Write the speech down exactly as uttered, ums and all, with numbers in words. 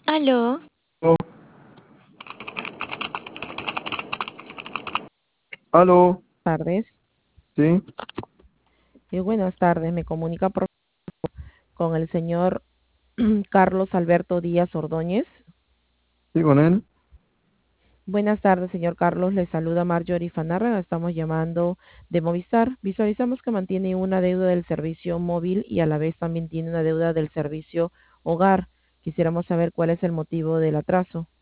Aló, Oh, aló, Tardes. sí, Eh, buenas tardes, me comunica por- con el señor Carlos Alberto Díaz Ordóñez. sí, con él. Buenas tardes, señor Carlos. Le saluda Marjorie Fanarra. Estamos llamando de Movistar. Visualizamos que mantiene una deuda del servicio móvil y a la vez también tiene una deuda del servicio hogar. Quisiéramos saber cuál es el motivo del atraso.